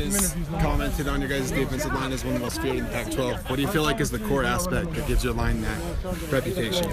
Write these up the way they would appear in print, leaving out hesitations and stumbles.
guys commented on your guys' defensive line as one of the most feared in the Pac-12. What do you feel like is the core aspect that gives your line that reputation?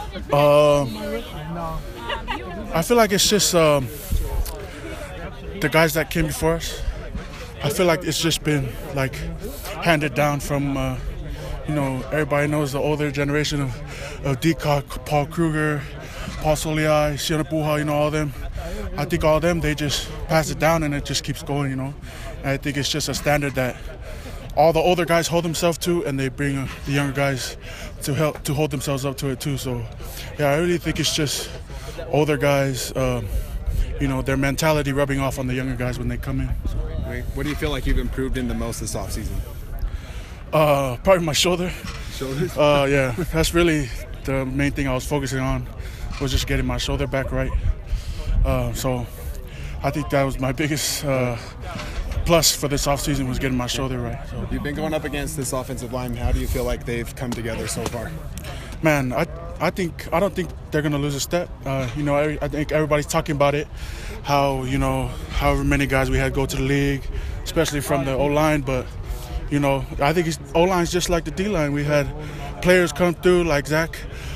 I feel like it's just the guys that came before us. I feel like it's just been like handed down from, everybody knows the older generation of Deacock, Paul Kruger, Paul Soliai, Siona Puha, all of them. I think all of them, they just pass it down and it just keeps going, And I think it's just a standard that all the older guys hold themselves to, and they bring the younger guys to help to hold themselves up to it too. So, yeah, I really think it's just older guys, their mentality rubbing off on the younger guys when they come in. So. What do you feel like you've improved in the most this offseason? Probably my shoulder. Shoulders? Yeah, that's really the main thing I was focusing on, was just getting my shoulder back right. So I think that was my biggest plus for this offseason, was getting my shoulder right. So. You've been going up against this offensive line. How do you feel like they've come together so far? Man, I don't think they're going to lose a step. I think everybody's talking about it, how, however many guys we had go to the league, especially from the O-line, but I think O-line's just like the D-line. We had players come through like Zach,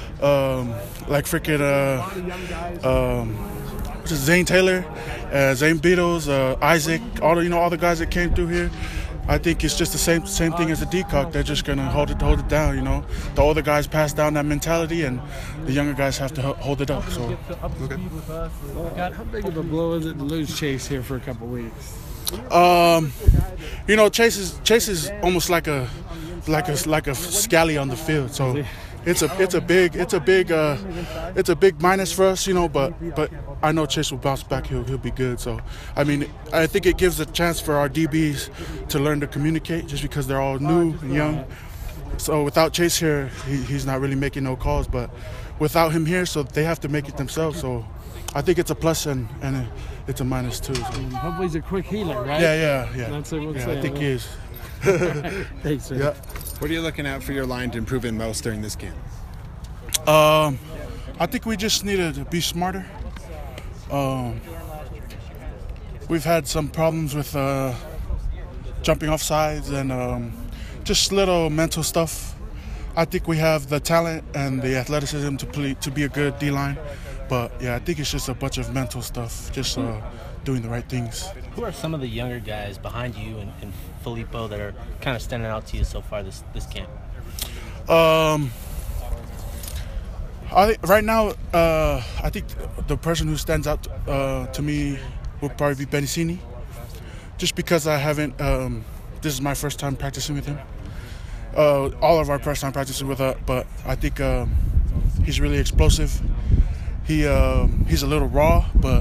Zane Taylor, Zane Beatles, Isaac, all the guys that came through here. I think it's just the same thing as the Deacock. They're just gonna hold it down. The older guys pass down that mentality, and the younger guys have to hold it up. So, okay. How big of a blow is it to lose Chase here for a couple weeks? Chase is almost like a scally on the field. So it's a big minus for us, but I know Chase will bounce back. He'll be good. So I think it gives a chance for our DBs to learn to communicate, just because they're all new and young. So without Chase here, he's not really making no calls, but without him here, so they have to make it themselves. So I think it's a plus and it's a minus too. So. Hopefully he's a quick healer, right? Yeah. That's what we'll I say. think he is. Thanks, man. Yeah. What are you looking at for your line to improve in most during this camp? I think we just need to be smarter. We've had some problems with jumping off sides and just little mental stuff. I think we have the talent and the athleticism to be a good D-line. But, yeah, I think it's just a bunch of mental stuff, just doing the right things. Who are some of the younger guys behind you and Filippo that are kind of standing out to you so far this camp? Right now, I think the person who stands out to me would probably be Benicini, just because I haven't this is my first time practicing with him. All of our first time practicing with but I think he's really explosive. He's a little raw, but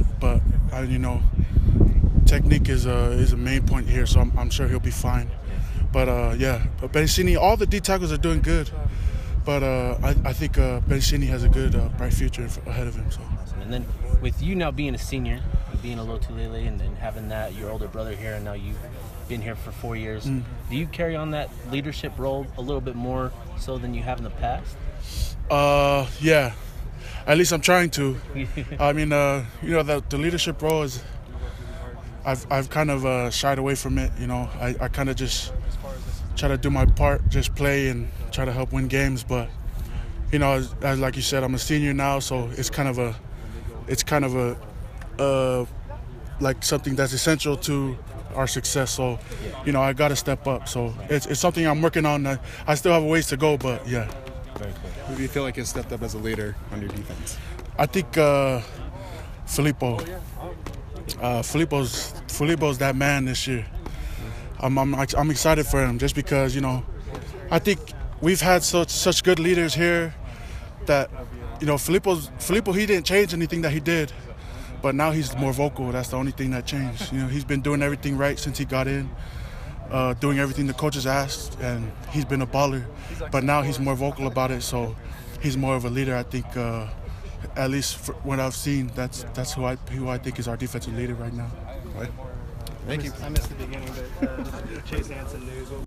technique is a main point here, so I'm sure he'll be fine. But but Benicini, all the D tackles are doing good, but I think Benicini has a good bright future ahead of him. So. And then with you now being a senior, being a Lotulelei, and having your older brother here, and now you've been here for 4 years, do you carry on that leadership role a little bit more so than you have in the past? Yeah. At least I'm trying to. The leadership role is. I've kind of shied away from it. I kind of just try to do my part, just play and try to help win games. But as like you said, I'm a senior now, so it's kind of a like something that's essential to our success. So I got to step up. So it's something I'm working on. I still have a ways to go, but yeah. Very cool. Who do you feel like has stepped up as a leader on your defense? I think Filippo. Filippo's that man this year. I'm excited for him, just because I think we've had such good leaders here that Filippo, he didn't change anything that he did, but now he's more vocal. That's the only thing that changed. He's been doing everything right since he got in. Doing everything the coaches asked, and he's been a baller. But now he's more vocal about it, so he's more of a leader. I think, at least for what I've seen, that's who I think is our defensive leader right now. Thank you. I missed the beginning, but Chase Hansen news.